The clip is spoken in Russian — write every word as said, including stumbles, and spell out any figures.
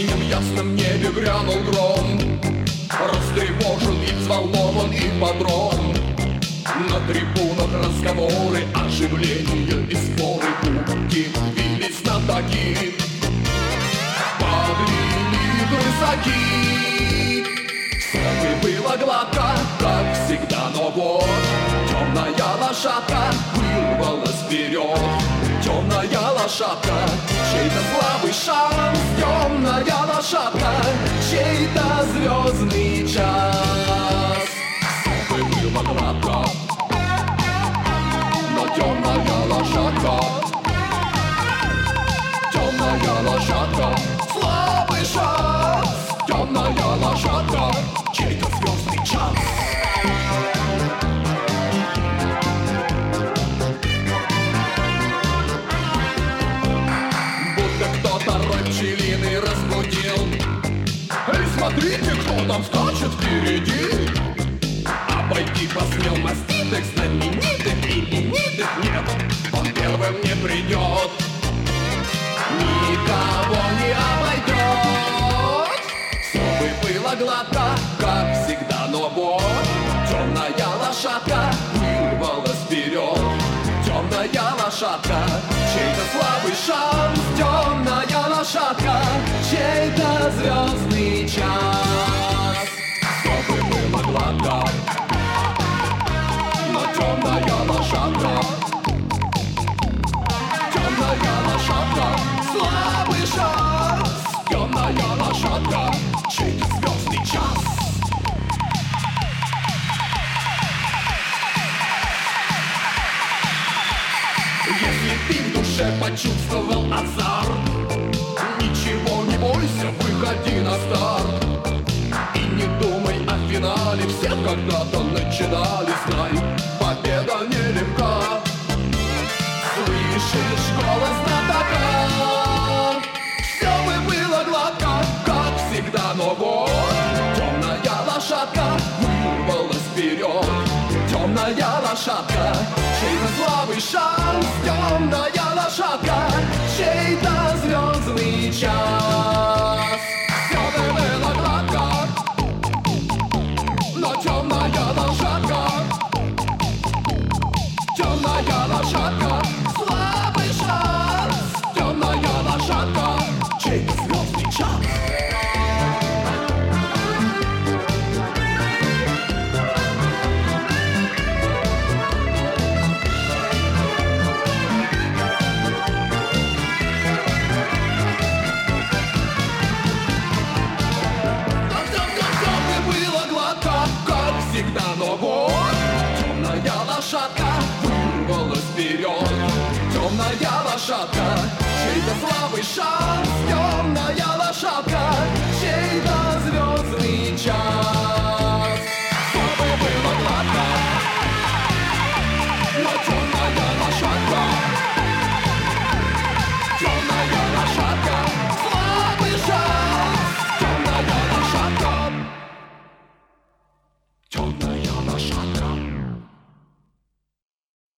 синем ясном небе грянул гром. Растревожен и взволнован ипподром. На трибунах разговоры, оживление и споры. Пуки вились на таки, погрели крысаки. Все было гладко, как всегда, но вот темная лошадка вырвалась вперед. Темная лошадка, чей-то слабый шанс. Темная лошадка, чей-то звездный час. Все было гладко, но темная лошадка, темная лошадка, слабый шанс. Темная лошадка, чей-то звездный час. Пчелиный разбудил. Эй, смотрите, кто там скачет впереди. Обойти посмел маститых, знаменитых, именитых нет. Он первым не придет, никого не обойдет. Все бы было гладко, как всегда, но вот темная лошадка вырвалась вперед. Темная лошадка, чей-то слабый шанс. Темная лошадка, чей-то звездный час. Все бы было гладко, но темная лошадка, темная лошадка, слабый шанс. Темная лошадка, чей-то звездный час. Если ты в душе почувствовал азарт, ничего не бойся, выходи на старт. И не думай о финале, все когда-то начинали. Знай, победа нелегка. Слышишь голос знатока? Все бы было гладко, как всегда, но вот темная лошадка вырвалась вперед. Темная лошадка, чей-то слабый шанс. Темная лошадка, чей-то звездный час. Все бы было гладко, но темная лошадка, темная лошадка, слабый шанс. Темная лошадка, чей-то звездный час. Но вот темная лошадка вырвалась вперед. Темная лошадка, чей-то слабый шанс. Темная лошадка, чей-то звездный час. Чтобы было гладко, но темная лошадка, темная лошадка, слабый шанс. Темная лошадка, темная